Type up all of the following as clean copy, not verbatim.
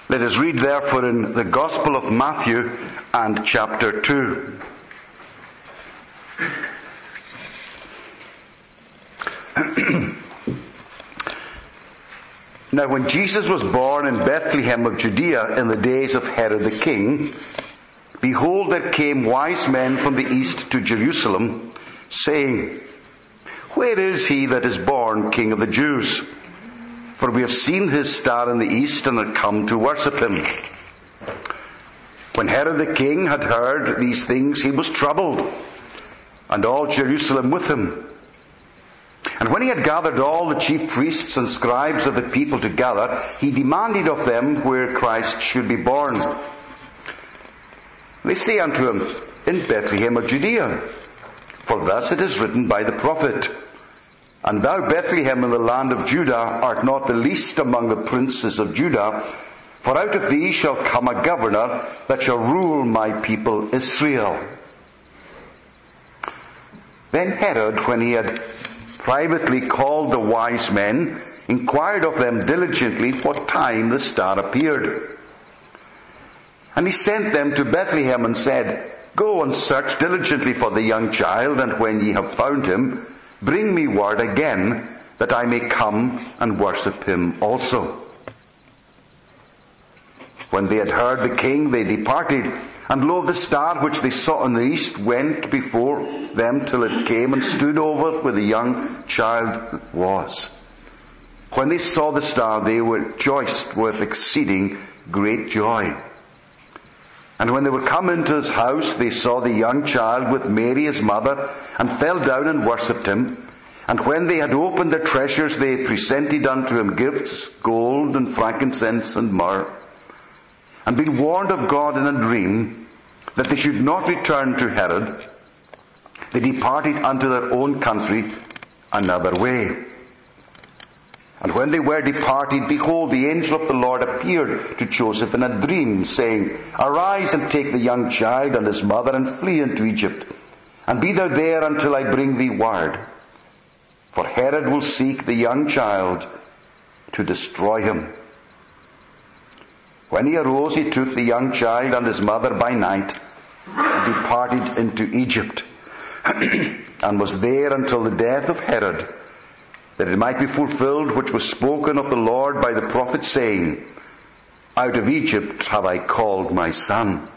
Let us read therefore in the Gospel of Matthew and chapter 2. Now when Jesus was born in Bethlehem of Judea in the days of Herod the king, behold, there came wise men from the east to Jerusalem, saying, Where is he that is born King of the Jews? For we have seen his star in the east and are come to worship him. When Herod the king had heard these things, he was troubled, and all Jerusalem with him. And when he had gathered all the chief priests and scribes of the people together, he demanded of them where Christ should be born. They say unto him, In Bethlehem of Judea. For thus it is written by the prophet, And thou, Bethlehem, in the land of Judah, art not the least among the princes of Judah, for out of thee shall come a governor that shall rule my people Israel. Then Herod, when he had privately called the wise men, inquired of them diligently what time the star appeared. And he sent them to Bethlehem and said, Go and search diligently for the young child, and when ye have found him, bring me word again, that I may come and worship him also. When they had heard the king, they departed, and lo, the star which they saw in the east went before them till it came and stood over where the young child was. When they saw the star, they were rejoiced with exceeding great joy. And when they were come into his house, they saw the young child with Mary his mother, and fell down and worshipped him. And when they had opened their treasures, they presented unto him gifts, gold and frankincense and myrrh. And being warned of God in a dream that they should not return to Herod, they departed unto their own country another way. And when they were departed, behold, the angel of the Lord appeared to Joseph in a dream, saying, Arise and take the young child and his mother, and flee into Egypt, and be thou there until I bring thee word. For Herod will seek the young child to destroy him. When he arose, he took the young child and his mother by night, and departed into Egypt, and was there until the death of Herod, that it might be fulfilled which was spoken of the Lord by the prophet, saying, Out of Egypt have I called my son.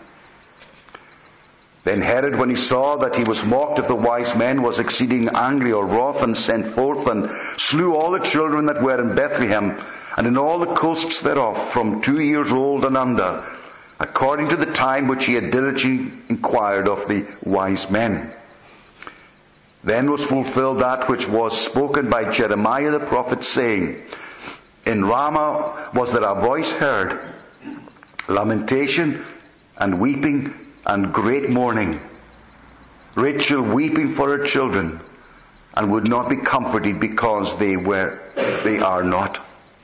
Then Herod, when he saw that he was mocked of the wise men, was exceeding angry or wroth, and sent forth and slew all the children that were in Bethlehem, and in all the coasts thereof, from 2 years old and under, according to the time which he had diligently inquired of the wise men. Then was fulfilled that which was spoken by Jeremiah the prophet, saying, In Ramah was there a voice heard, lamentation and weeping and great mourning, Rachel weeping for her children, and would not be comforted because they are not.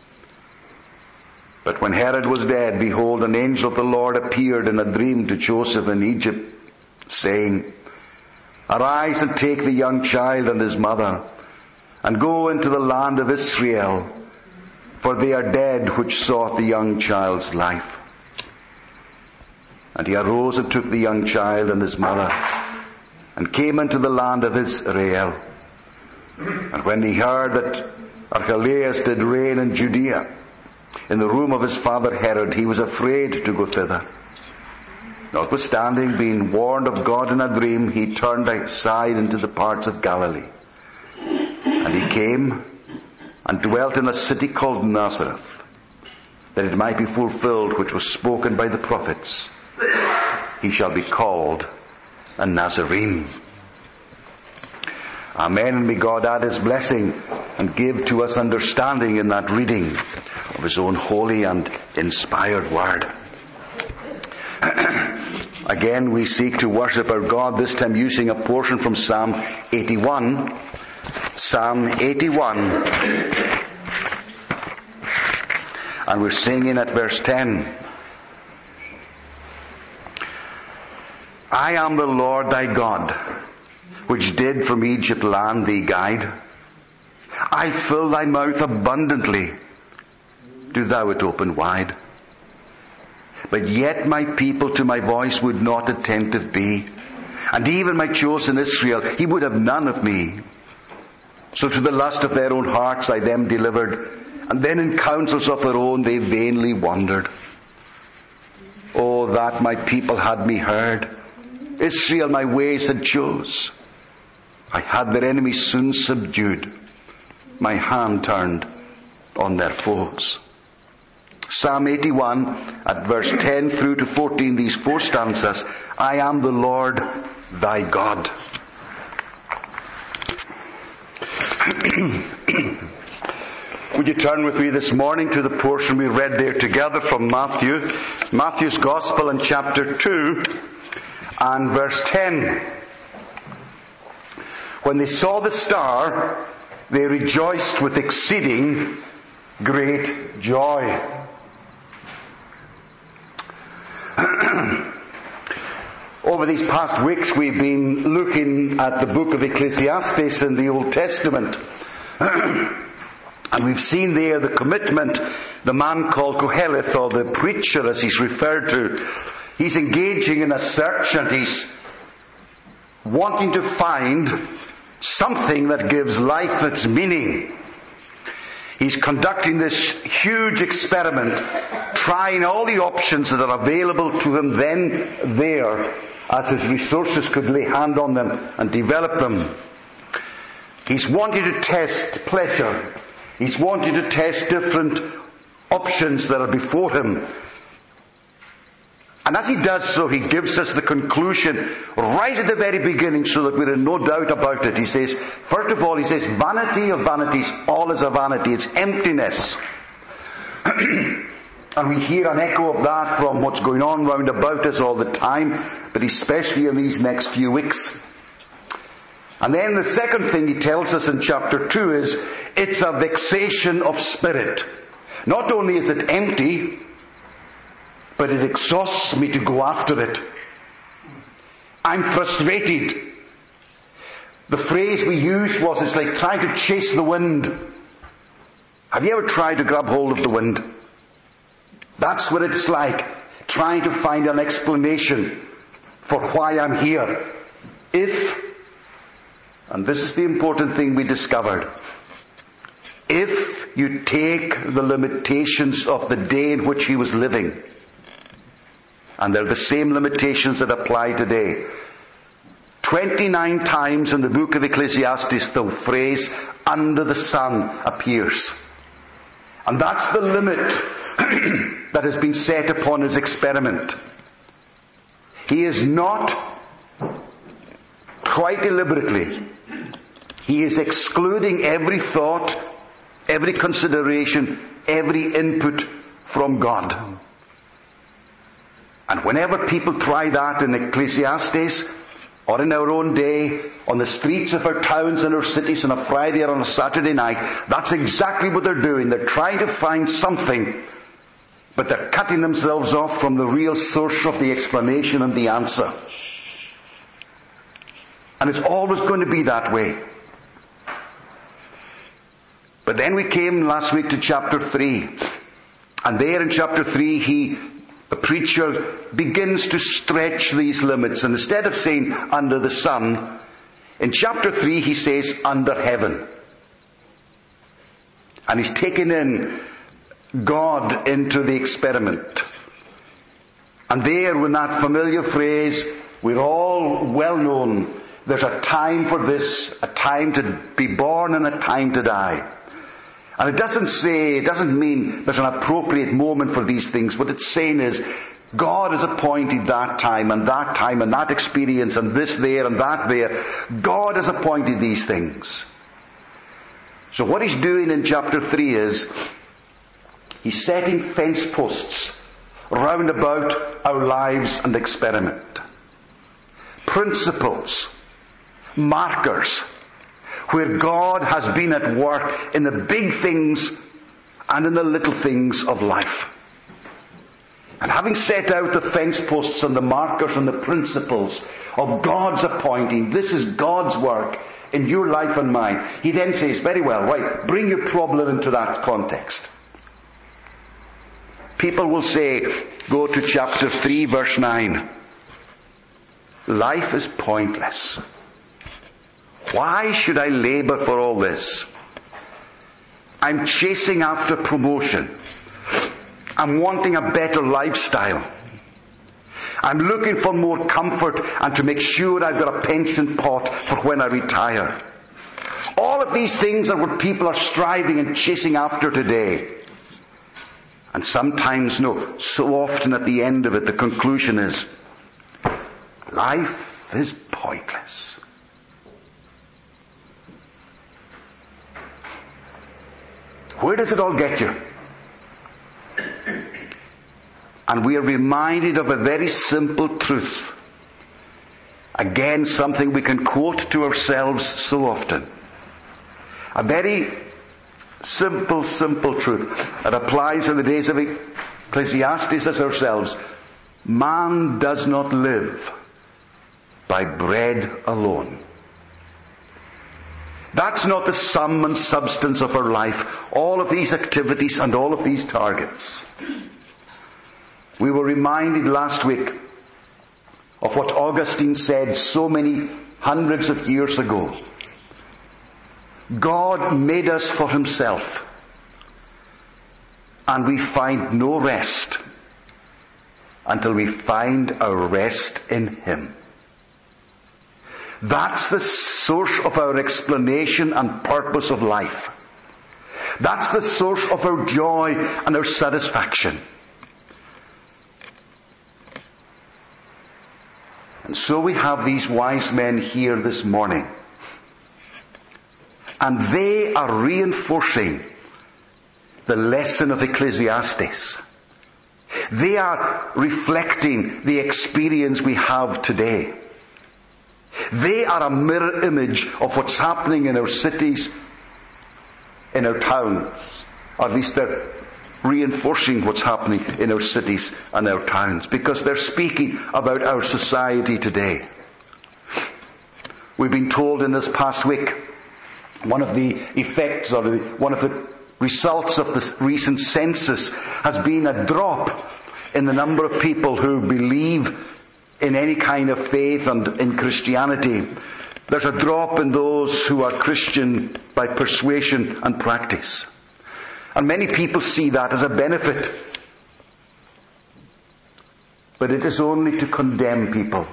But when Herod was dead, behold, an angel of the Lord appeared in a dream to Joseph in Egypt, saying, Arise and take the young child and his mother, and go into the land of Israel, for they are dead which sought the young child's life. And he arose and took the young child and his mother, and came into the land of Israel. And when he heard that Archelaus did reign in Judea, in the room of his father Herod, he was afraid to go thither. Notwithstanding, being warned of God in a dream, he turned aside into the parts of Galilee. And he came and dwelt in a city called Nazareth, that it might be fulfilled which was spoken by the prophets, He shall be called a Nazarene. Amen. And may God add His blessing and give to us understanding in that reading of His own holy and inspired word. Again, we seek to worship our God, this time using a portion from Psalm 81. Psalm 81. And we're singing at verse 10. I am the Lord thy God, which did from Egypt land thee guide. I fill thy mouth abundantly, do thou it open wide. But yet my people to my voice would not attentive be. And even my chosen Israel, he would have none of me. So to the lust of their own hearts I them delivered. And then in counsels of their own they vainly wandered. Oh, that my people had me heard. Israel my ways had chose. I had their enemies soon subdued. My hand turned on their foes. Psalm 81 at verse 10 through to 14, these 4 stanzas. I am the Lord thy God. Would you turn with me this morning to the portion we read there together from Matthew's Gospel in chapter 2 and verse 10. When they saw the star, they rejoiced with exceeding great joy. Over these past weeks we've been looking at the book of Ecclesiastes in the Old Testament. And we've seen there the commitment, the man called Koheleth, or the preacher as he's referred to. He's engaging in a search and he's wanting to find something that gives life its meaning. He's conducting this huge experiment, trying all the options that are available to him then there, as his resources could lay hand on them and develop them. He's wanting to test pleasure. He's wanting to test different options that are before him. And as he does so, he gives us the conclusion right at the very beginning so that we're in no doubt about it. He says, first of all, he says, vanity of vanities, all is a vanity. It's emptiness. And we hear an echo of that from what's going on round about us all the time, but especially in these next few weeks. And then the second thing he tells us in chapter 2 is, it's a vexation of spirit. Not only is it empty, but it exhausts me to go after it. I'm frustrated. The phrase we used was, it's like trying to chase the wind. Have you ever tried to grab hold of the wind? That's what it's like, trying to find an explanation for why I'm here. And this is the important thing we discovered, if you take the limitations of the day in which he was living, and they're the same limitations that apply today. 29 times in the book of Ecclesiastes the phrase, under the sun, appears. And that's the limit that has been set upon his experiment. He is not, quite deliberately, he is excluding every thought, every consideration, every input from God. And whenever people try that in Ecclesiastes, or in our own day, on the streets of our towns and our cities on a Friday or on a Saturday night, that's exactly what they're doing. They're trying to find something, but they're cutting themselves off from the real source of the explanation and the answer. And it's always going to be that way. But then we came last week to chapter 3. And there in chapter 3, the preacher begins to stretch these limits. And instead of saying under the sun, in chapter 3 he says under heaven. And he's taken in God into the experiment. And there, with that familiar phrase, we're all well known, there's a time for this, a time to be born and a time to die. And it doesn't mean there's an appropriate moment for these things. What it's saying is, God has appointed that time and that experience and this there and that there. God has appointed these things. So what he's doing in chapter 3 is, he's setting fence posts round about our lives and experiment. Principles, markers, where God has been at work in the big things and in the little things of life. And having set out the fence posts and the markers and the principles of God's appointing, this is God's work in your life and mine, he then says, very well, right, bring your problem into that context. People will say, go to chapter 3, verse 9. Life is pointless. Why should I labor for all this? I'm chasing after promotion. I'm wanting a better lifestyle. I'm looking for more comfort and to make sure I've got a pension pot for when I retire. All of these things are what people are striving and chasing after today. And sometimes, no, so often at the end of it, the conclusion is, life is pointless. Where does it all get you? And we are reminded of a very simple truth. Again, something we can quote to ourselves so often. A very simple truth that applies in the days of Ecclesiastes as ourselves. Man does not live by bread alone. That's not the sum and substance of our life, all of these activities and all of these targets. We were reminded last week of what Augustine said so many hundreds of years ago. God made us for Himself, and we find no rest until we find our rest in Him. That's the source of our explanation and purpose of life. That's the source of our joy and our satisfaction. And so we have these wise men here this morning. And they are reinforcing the lesson of Ecclesiastes. They are reflecting the experience we have today. They are a mirror image of what's happening in our cities, in our towns. Or at least they're reinforcing what's happening in our cities and our towns, because they're speaking about our society today. We've been told in this past week, one of the effects or one of the results of the recent census has been a drop in the number of people who believe in any kind of faith and in Christianity. There's a drop in those who are Christian by persuasion and practice. And many people see that as a benefit. But it is only to condemn people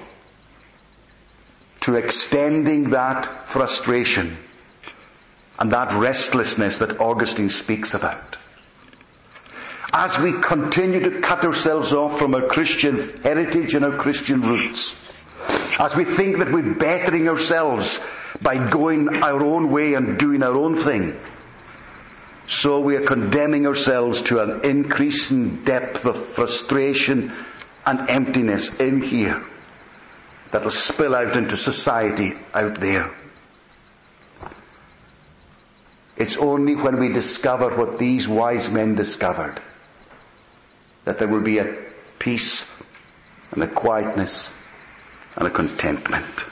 to extending that frustration and that restlessness that Augustine speaks about. As we continue to cut ourselves off from our Christian heritage and our Christian roots, as we think that we're bettering ourselves by going our own way and doing our own thing, so we are condemning ourselves to an increasing depth of frustration and emptiness in here that will spill out into society out there. It's only when we discover what these wise men discovered that there will be a peace and a quietness and a contentment.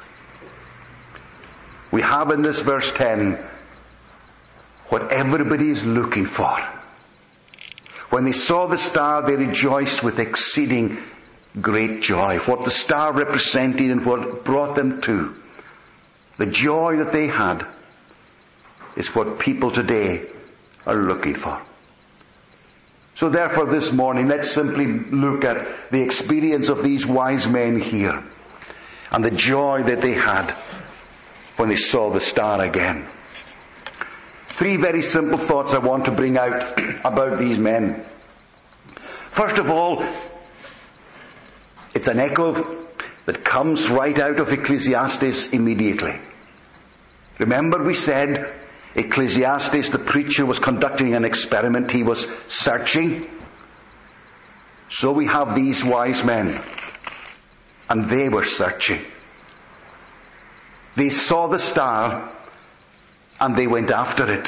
We have in this verse 10 what everybody is looking for. When they saw the star, they rejoiced with exceeding great joy. What the star represented and what it brought them to, the joy that they had, is what people today are looking for. So therefore this morning, let's simply look at the experience of these wise men here and the joy that they had when they saw the star again. 3 very simple thoughts I want to bring out about these men. First of all, it's an echo that comes right out of Ecclesiastes immediately. Remember we said Ecclesiastes, the preacher, was conducting an experiment. He was searching. So we have these wise men, and they were searching. They saw the star, and they went after it.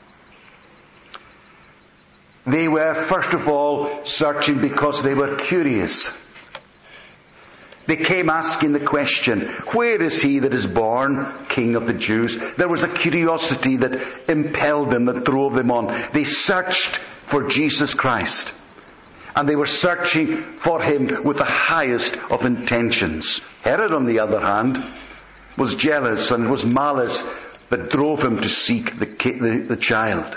They were, first of all, searching because they were curious. They came asking the question, where is he that is born King of the Jews? There was a curiosity that impelled them, that drove them on. They searched for Jesus Christ. And they were searching for him with the highest of intentions. Herod, on the other hand, was jealous, and it was malice that drove him to seek the child.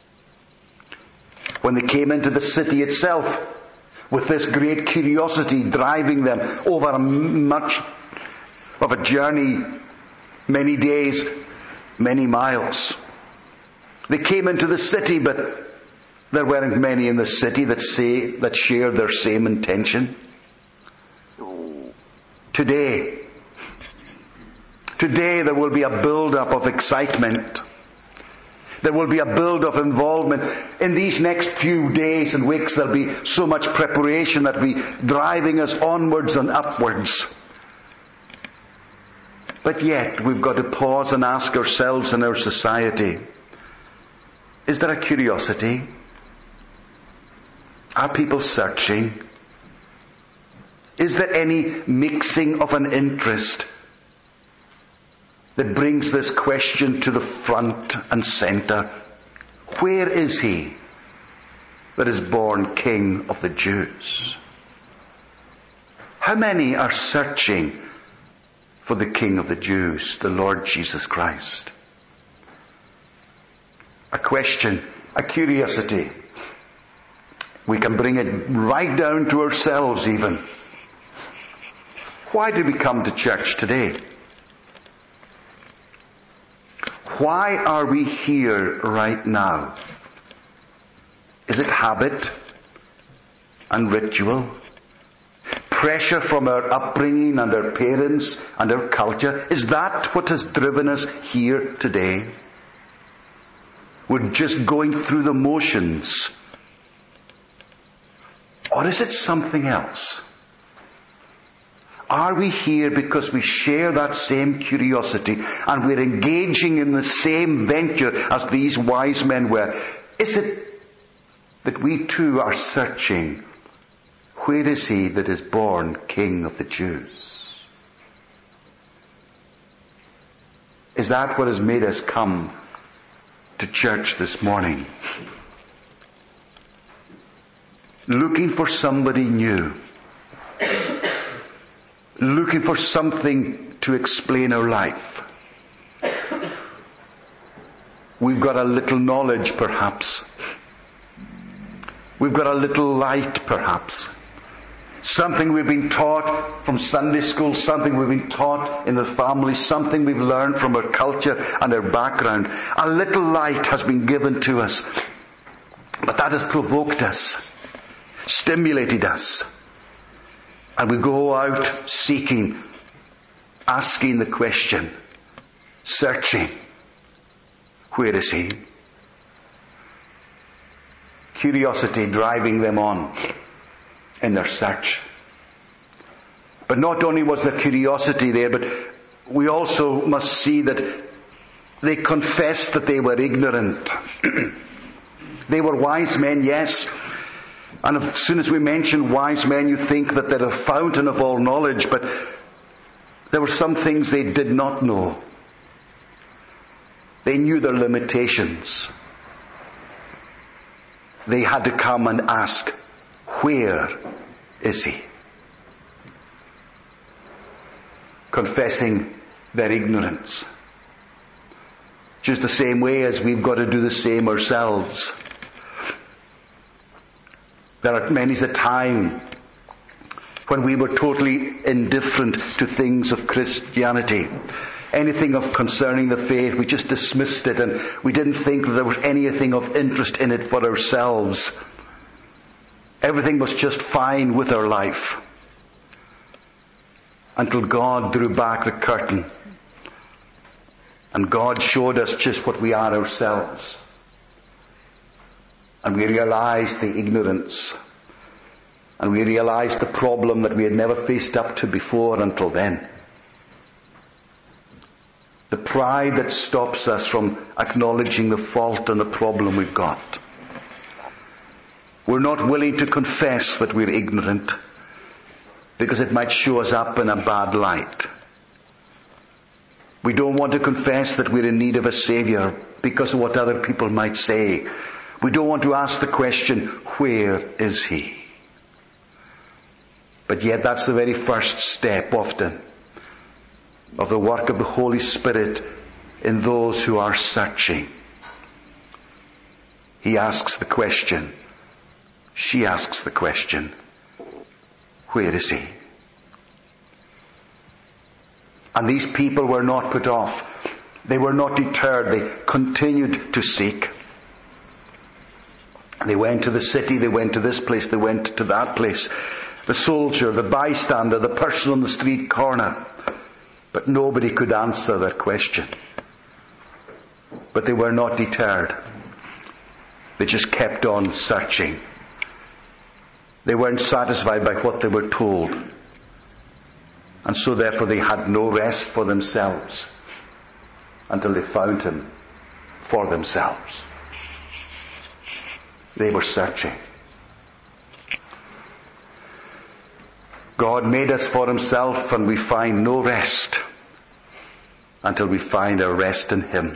When they came into the city itself, with this great curiosity driving them over much of a journey, many days, many miles. They came into the city, but there weren't many in the city that shared their same intention. Today there will be a build-up of excitement. There will be a build-up of involvement. In these next few days and weeks, there'll be so much preparation that will be driving us onwards and upwards. But yet, we've got to pause and ask ourselves in our society, is there a curiosity? Are people searching? Is there any mixing of an interest that brings this question to the front and center? Where is he that is born King of the Jews? How many are searching for the King of the Jews, the Lord Jesus Christ? A question, a curiosity. We can bring it right down to ourselves even. Why do we come to church today? Why are we here right now? Is it habit and ritual? Pressure from our upbringing and our parents and our culture? Is that what has driven us here today? We're just going through the motions. Or is it something else? Are we here because we share that same curiosity and we're engaging in the same venture as these wise men were? Is it that we too are searching, where is he that is born King of the Jews? Is that what has made us come to church this morning? Looking for somebody new. Looking for something to explain our life. We've got a little knowledge perhaps. We've got a little light perhaps. Something we've been taught from Sunday school, something we've been taught in the family, something we've learned from our culture and our background. A little light has been given to us. But that has provoked us, stimulated us. And we go out seeking, asking the question, searching, where is he? Curiosity driving them on in their search. But not only was there curiosity there, but we also must see that they confessed that they were ignorant. They were wise men, yes. And as soon as we mention wise men, you think that they're a fountain of all knowledge, but there were some things they did not know. They knew their limitations. They had to come and ask, where is he? Confessing their ignorance. Just the same way as we've got to do the same ourselves. There are many's a time when we were totally indifferent to things of Christianity. Anything of concerning the faith, we just dismissed it, and we didn't think that there was anything of interest in it for ourselves. Everything was just fine with our life. Until God drew back the curtain. And God showed us just what we are ourselves. And we realized the ignorance. And we realized the problem that we had never faced up to before until then. The pride that stops us from acknowledging the fault and the problem we've got. We're not willing to confess that we're ignorant because it might show us up in a bad light. We don't want to confess that we're in need of a Savior because of what other people might say. We don't want to ask the question, where is he? But yet that's the very first step often of the work of the Holy Spirit in those who are searching. He asks the question, she asks the question, where is he? And these people were not put off. They were not deterred. They continued to seek. They went to the city, they went to this place, they went to that place. The soldier, the bystander, the person on the street corner. But nobody could answer that question. But they were not deterred. They just kept on searching. They weren't satisfied by what they were told. And so therefore they had no rest for themselves until they found him for themselves. They were searching. God made us for himself, and we find no rest until we find our rest in him.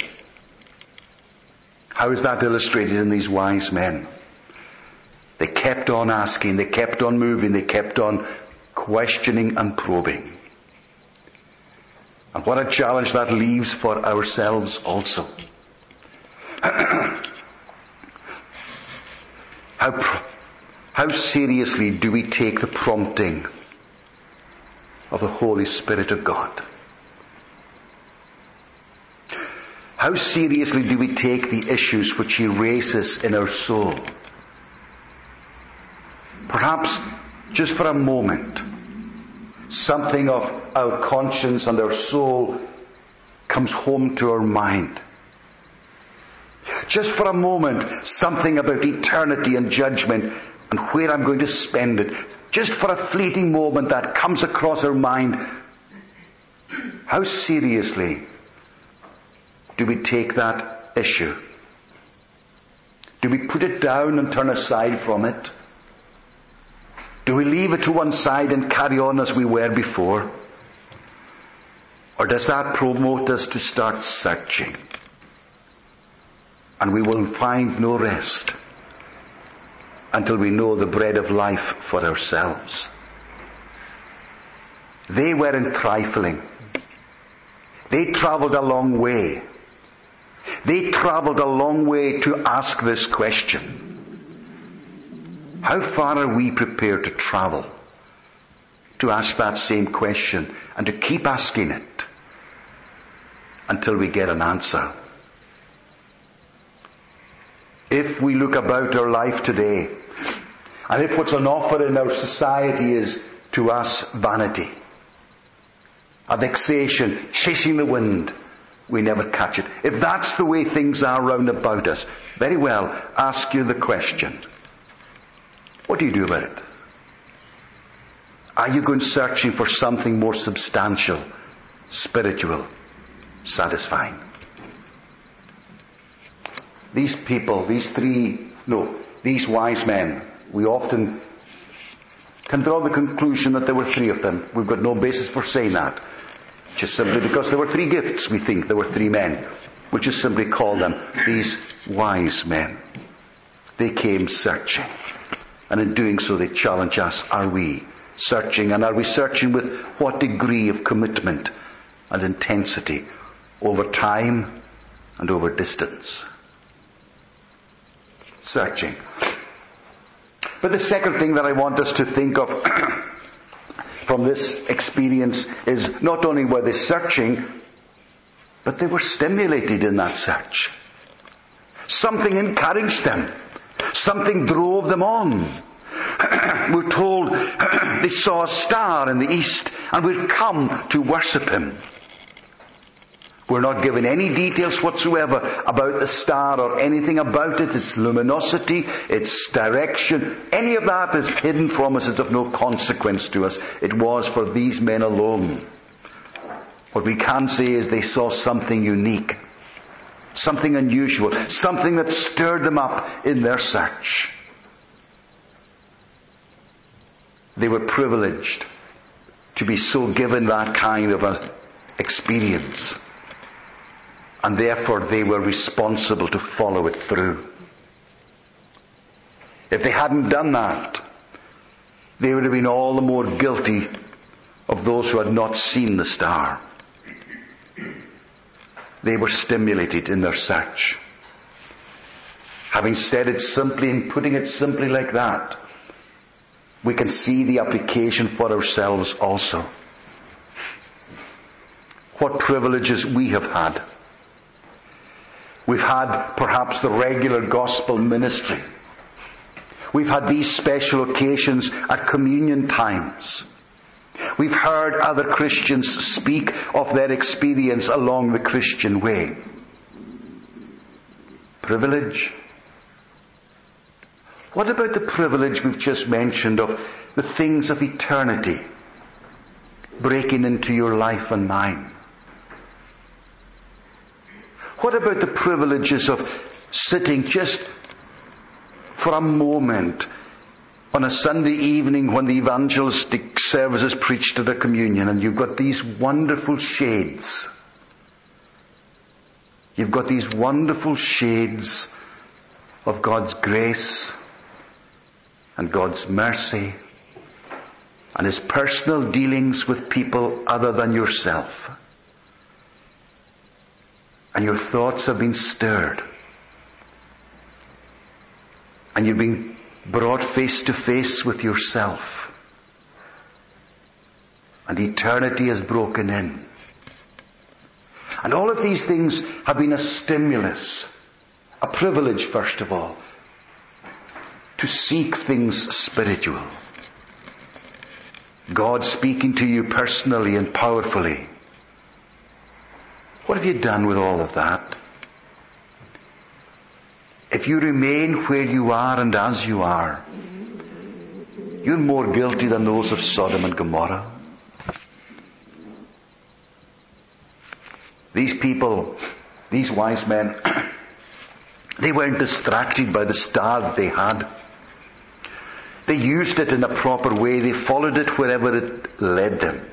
How is that illustrated in these wise men? They kept on asking, they kept on moving, they kept on questioning and probing. And what a challenge that leaves for ourselves also. How seriously do we take the prompting of the Holy Spirit of God? How seriously do we take the issues which he raises in our soul? Perhaps just for a moment, something of our conscience and our soul comes home to our mind. Just for a moment, something about eternity and judgment and where I'm going to spend it. Just for a fleeting moment that comes across our mind. How seriously do we take that issue? Do we put it down and turn aside from it? Do we leave it to one side and carry on as we were before? Or does that promote us to start searching? And we will find no rest until we know the bread of life for ourselves. They weren't trifling. They travelled a long way. They travelled a long way to ask this question. How far are we prepared to travel to ask that same question and to keep asking it until we get an answer? If we look about our life today, and if what's on offer in our society is to us vanity, a vexation, chasing the wind, we never catch it. If that's the way things are round about us, very well, ask you the question. What do you do about it? Are you going searching for something more substantial, spiritual, satisfying? These people, these wise men, we often can draw the conclusion that there were three of them. We've got no basis for saying that. Just simply because there were three gifts, we think there were three men. We just simply call them these wise men. They came searching. And in doing so they challenge us. Are we searching? And are we searching with what degree of commitment and intensity over time and over distance? Searching. But the second thing that I want us to think of from this experience is not only were they searching, but they were stimulated in that search. Something encouraged them. Something drove them on. We're told they saw a star in the east and would come to worship him. We're not given any details whatsoever about the star or anything about it, its luminosity, its direction. Any of that is hidden from us. It's of no consequence to us. It was for these men alone. What we can say is they saw something unique, something unusual, something that stirred them up in their search. They were privileged to be so given that kind of an experience. And therefore they were responsible to follow it through. If they hadn't done that, they would have been all the more guilty of those who had not seen the star. They were stimulated in their search. Having said it simply and putting it simply like that, we can see the application for ourselves also. What privileges we have had. We've had perhaps the regular gospel ministry. We've had these special occasions at communion times. We've heard other Christians speak of their experience along the Christian way. Privilege. What about the privilege we've just mentioned of the things of eternity breaking into your life and mine? What about the privileges of sitting just for a moment on a Sunday evening when the evangelistic service is preached at a communion, and you've got these wonderful shades. You've got these wonderful shades of God's grace and God's mercy and His personal dealings with people other than yourself. And your thoughts have been stirred. And you've been brought face to face with yourself. And eternity has broken in. And all of these things have been a stimulus, a privilege first of all, to seek things spiritual. God speaking to you personally and powerfully. What have you done with all of that? If you remain where you are and as you are, you're more guilty than those of Sodom and Gomorrah. These people, these wise men, they weren't distracted by the star that they had. They used it in a proper way. They followed it wherever it led them.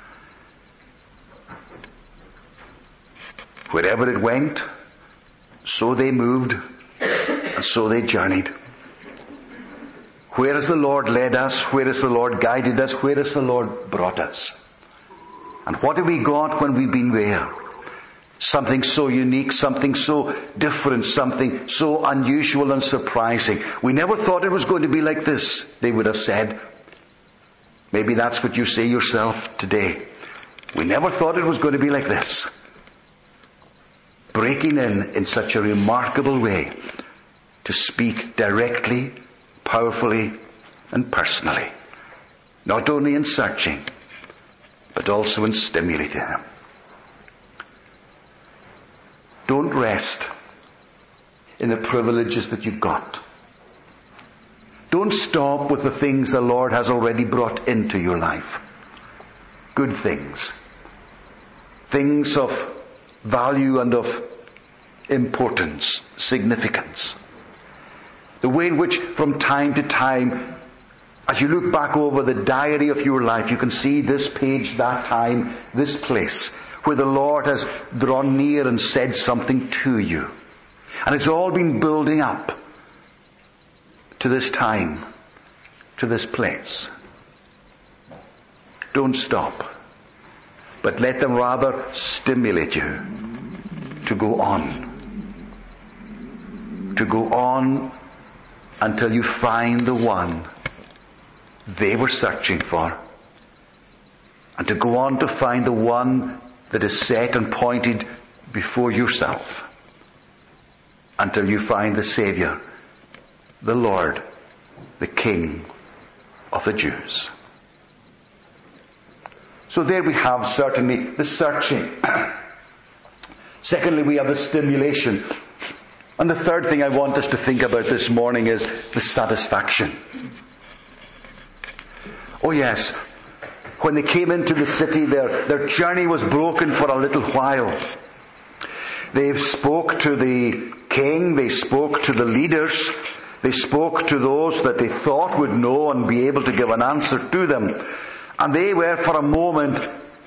Wherever it went, so they moved, and so they journeyed. Where has the Lord led us? Where has the Lord guided us? Where has the Lord brought us? And what have we got when we've been there? Something so unique, something so different, something so unusual and surprising. We never thought it was going to be like this, they would have said. Maybe that's what you say yourself today. We never thought it was going to be like this. Breaking in such a remarkable way to speak directly, powerfully, and personally. Not only in searching, but also in stimulating Him. Don't rest in the privileges that you've got. Don't stop with the things the Lord has already brought into your life. Good things. Things of value and of importance, significance. The way in which from time to time, as you look back over the diary of your life, you can see this page, that time, this place, where the Lord has drawn near and said something to you. And it's all been building up to this time, to this place. Don't stop, but let them rather stimulate you to go on. To go on until you find the one they were searching for. And to go on to find the one that is set and pointed before yourself. Until you find the Saviour, the Lord, the King of the Jews. So there we have certainly the searching. Secondly, we have the stimulation. And the third thing I want us to think about this morning is the satisfaction. Oh yes, when they came into the city, their journey was broken for a little while. They spoke to the king, they spoke to the leaders, they spoke to those that they thought would know and be able to give an answer to them. And they were for a moment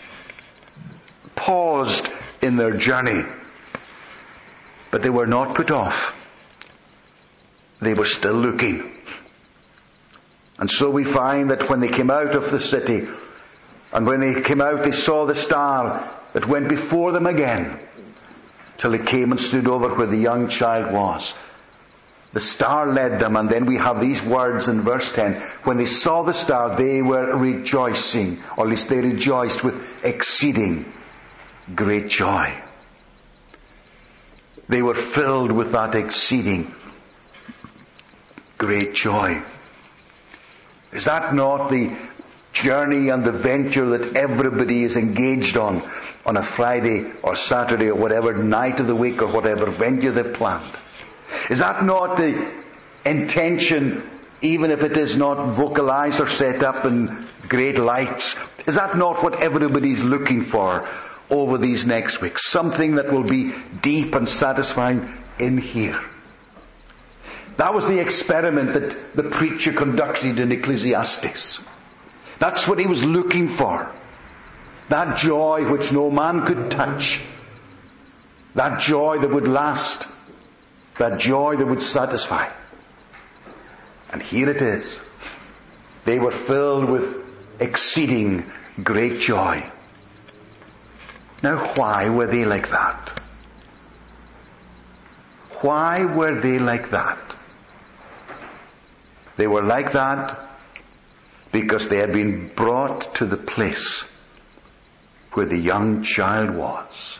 paused in their journey. But they were not put off. They were still looking. And so we find that when they came out of the city, and when they came out, they saw the star that went before them again, till it came and stood over where the young child was. The star led them, and then we have these words in verse 10. When they saw the star, they were rejoicing, or at least they rejoiced with exceeding great joy. They were filled with that exceeding great joy. Is that not the journey and the venture that everybody is engaged on a Friday or Saturday or whatever night of the week or whatever venture they've planned? Is that not the intention, even if it is not vocalized or set up in great lights? Is that not what everybody's looking for over these next weeks? Something that will be deep and satisfying in here. That was the experiment that the preacher conducted in Ecclesiastes. That's what he was looking for. That joy which no man could touch. That joy that would last. That joy that would satisfy. And here it is. They were filled with exceeding great joy. Now, why were they like that? Why were they like that? They were like that because they had been brought to the place where the young child was.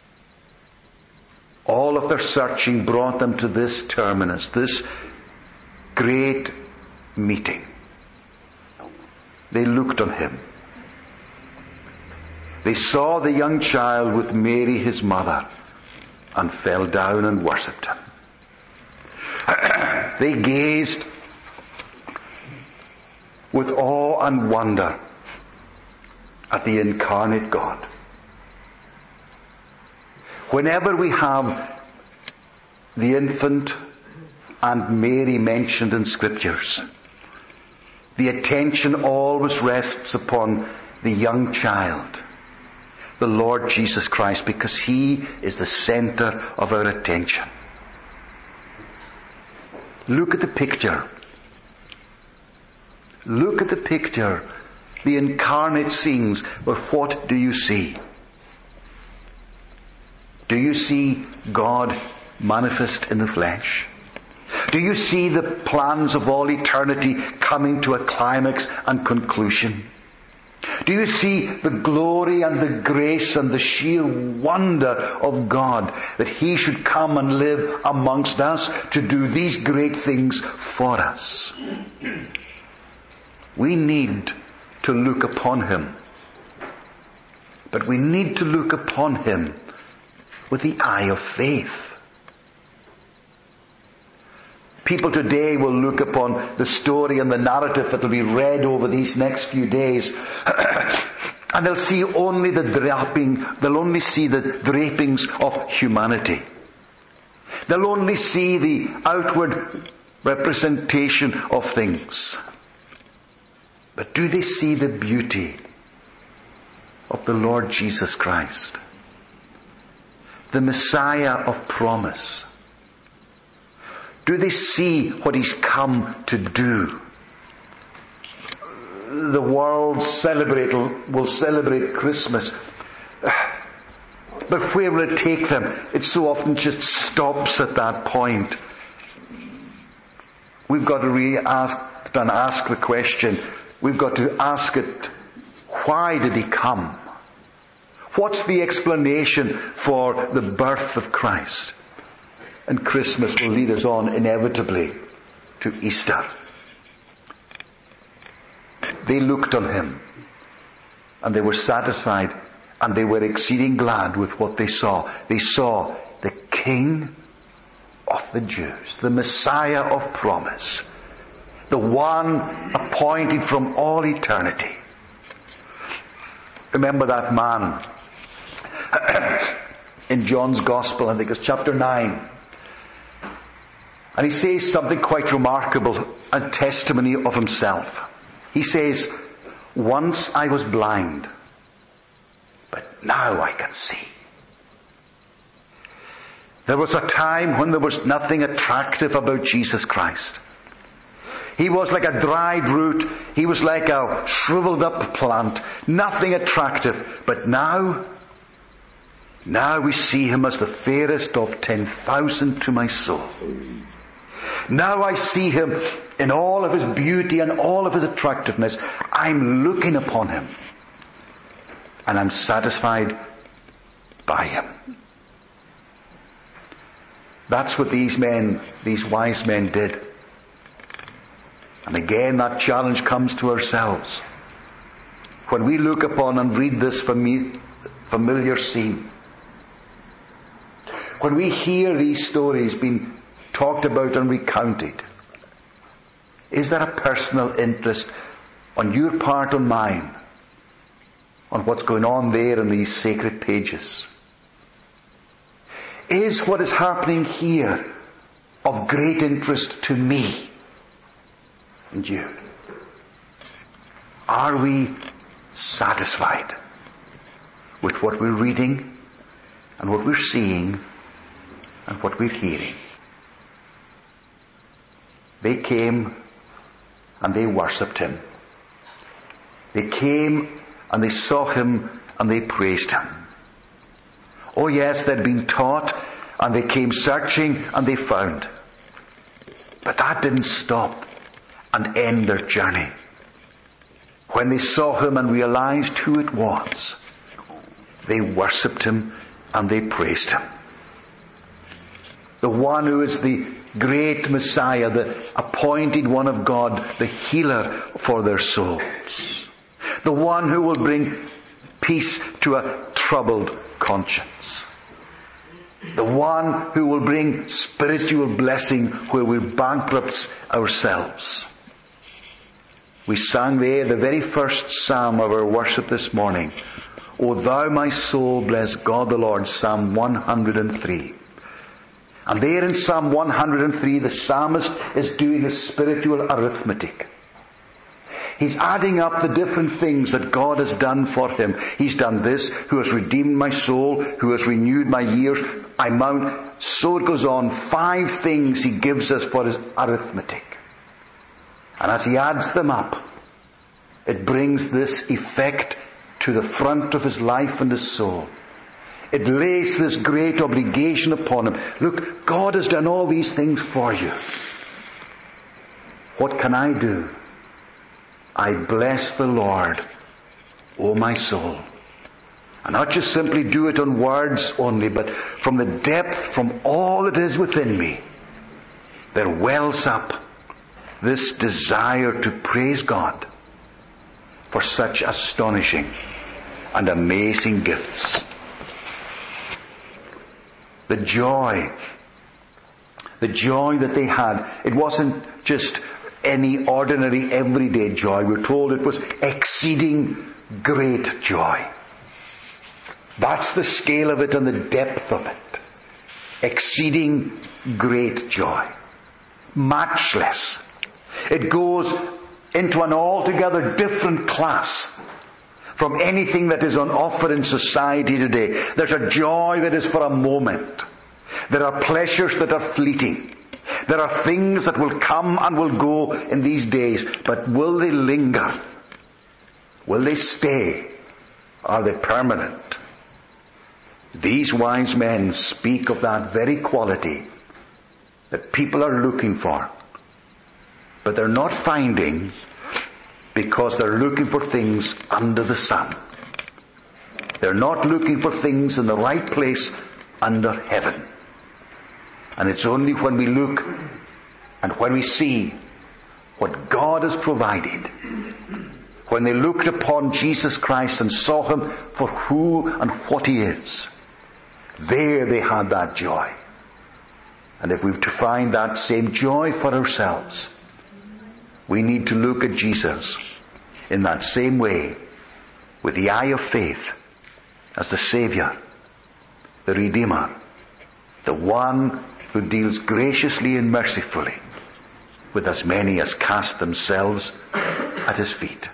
All of their searching brought them to this terminus, this great meeting. They looked on him. They saw the young child with Mary his mother and fell down and worshipped him. They gazed with awe and wonder at the incarnate God. Whenever we have the infant and Mary mentioned in Scriptures, the attention always rests upon the young child, the Lord Jesus Christ, because He is the center of our attention. Look at the picture. Look at the picture. The incarnate scenes. But what do you see? Do you see God manifest in the flesh? Do you see the plans of all eternity coming to a climax and conclusion? Do you see the glory and the grace and the sheer wonder of God that He should come and live amongst us to do these great things for us? We need to look upon Him. But we need to look upon Him with the eye of faith. People today will look upon the story and the narrative that will be read over these next few days, and they'll see only they'll only see the drapings of humanity. They'll only see the outward representation of things. But do they see the beauty of the Lord Jesus Christ? The Messiah of promise. Do they see what He's come to do? The world will celebrate Christmas. But where will it take them? It so often just stops at that point. We've got to ask the question. We've got to ask it, why did He come? What's the explanation for the birth of Christ? And Christmas will lead us on inevitably to Easter. They looked on Him, and they were satisfied, and they were exceeding glad with what they saw. They saw the King of the Jews, the Messiah of promise, the one appointed from all eternity. Remember that man in John's Gospel, I think it's chapter 9. And he says something quite remarkable, a testimony of himself. He says, "Once I was blind, but now I can see." There was a time when there was nothing attractive about Jesus Christ. He was like a dried root. He was like a shriveled up plant. Nothing attractive. But now we see him as the fairest of 10,000 to my soul. Now I see him in all of his beauty and all of his attractiveness. I'm looking upon him. And I'm satisfied by him. That's what these wise men did. And again, that challenge comes to ourselves. When we look upon and read this familiar scene, when we hear these stories being talked about and recounted, is there a personal interest on your part or mine on what's going on there in these sacred pages? Is what is happening here of great interest to me and you? Are we satisfied with what we're reading and what we're seeing and what we're hearing? They came and they worshipped him. They came and they saw him and they praised him. Oh yes, they'd been taught and they came searching and they found. But that didn't stop and end their journey. When they saw him and realized who it was, they worshipped him and they praised him. The one who is the great Messiah, the appointed one of God, the healer for their souls. The one who will bring peace to a troubled conscience. The one who will bring spiritual blessing where we're bankrupts ourselves. We sang there the very first psalm of our worship this morning. O thou my soul, bless God the Lord, Psalm 103. And there in Psalm 103, the psalmist is doing his spiritual arithmetic. He's adding up the different things that God has done for him. He's done this, who has redeemed my soul, who has renewed my years. I mount, so it goes on. 5 things he gives us for his arithmetic. And as he adds them up, it brings this effect to the front of his life and his soul. It lays this great obligation upon him. Look, God has done all these things for you. What can I do? I bless the Lord, O my soul. And not just simply do it on words only, but from the depth, from all that is within me, there wells up this desire to praise God for such astonishing and amazing gifts. The joy that they had, it wasn't just any ordinary everyday joy. We're told it was exceeding great joy. That's the scale of it and the depth of it. Exceeding great joy. Matchless. It goes into an altogether different class from anything that is on offer in society today. There's a joy that is for a moment. There are pleasures that are fleeting. There are things that will come and will go in these days, but will they linger? Will they stay? Are they permanent? These wise men speak of that very quality that people are looking for, but they're not finding because they're looking for things under the sun. They're not looking for things in the right place under heaven. And it's only when we look and when we see what God has provided, when they looked upon Jesus Christ and saw him for who and what he is, there they had that joy. And if we've to find that same joy for ourselves, we need to look at Jesus in that same way, with the eye of faith, as the Saviour, the Redeemer, the one who deals graciously and mercifully with as many as cast themselves at his feet.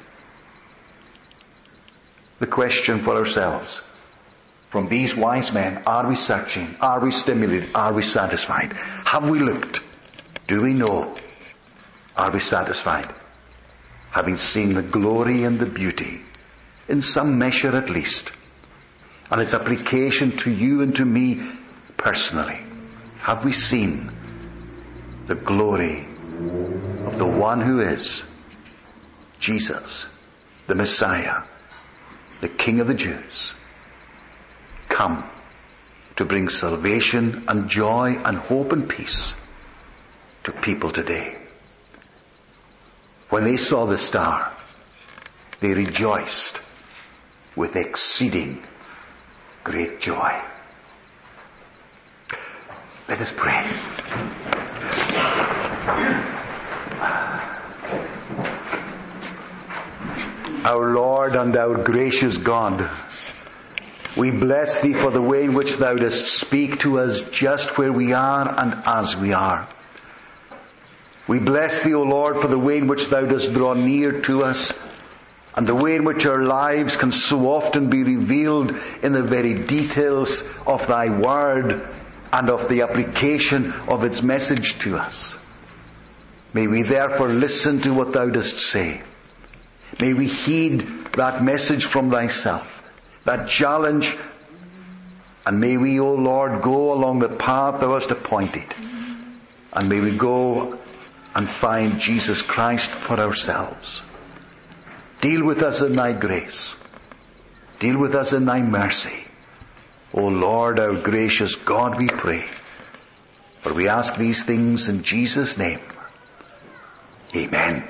The question for ourselves, from these wise men, are we searching? Are we stimulated? Are we satisfied? Have we looked? Do we know? Are we satisfied? Having seen the glory and the beauty, in some measure at least, and its application to you and to me personally, have we seen the glory of the one who is Jesus, the Messiah, the King of the Jews, come to bring salvation and joy and hope and peace to people today? When they saw the star, they rejoiced with exceeding great joy. Let us pray. Our Lord and our gracious God, we bless Thee for the way in which Thou dost speak to us just where we are and as we are. We bless Thee, O Lord, for the way in which Thou dost draw near to us, and the way in which our lives can so often be revealed in the very details of Thy Word and of the application of its message to us. May we therefore listen to what Thou dost say. May we heed that message from Thyself, that challenge, and may we, O Lord, go along the path Thou hast appointed, and may we go and find Jesus Christ for ourselves. Deal with us in Thy grace. Deal with us in Thy mercy. O Lord, our gracious God, we pray. For we ask these things in Jesus' name. Amen.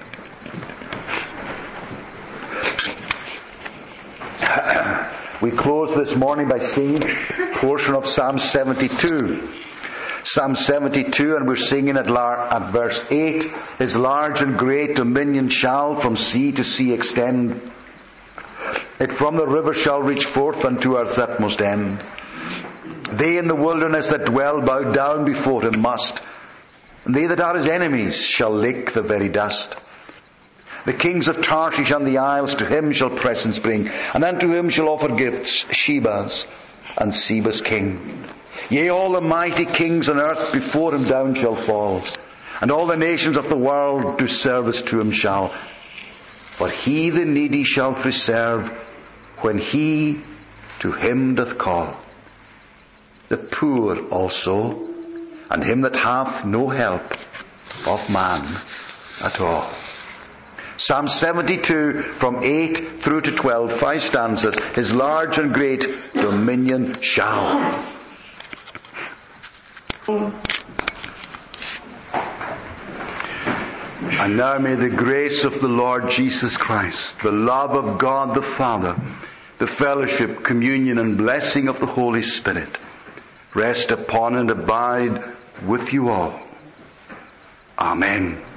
We close this morning by singing a portion of Psalm 72. Psalm 72, and we're singing at verse 8, His large and great dominion shall from sea to sea extend. It from the river shall reach forth unto earth's utmost end. They in the wilderness that dwell bow down before Him must, and they that are His enemies shall lick the very dust. The kings of Tarshish and the isles to Him shall presents bring, and unto Him shall offer gifts Sheba's and Seba's king. Yea, all the mighty kings on earth before Him down shall fall, and all the nations of the world do service to Him shall. For He the needy shall preserve, when He to Him doth call. The poor also, and him that hath no help of man at all. Psalm 72 from 8 through to 12, 5 stanzas. His large and great dominion shall. And now may the grace of the Lord Jesus Christ, the love of God the Father, the fellowship, communion and blessing of the Holy Spirit rest upon and abide with you all. Amen.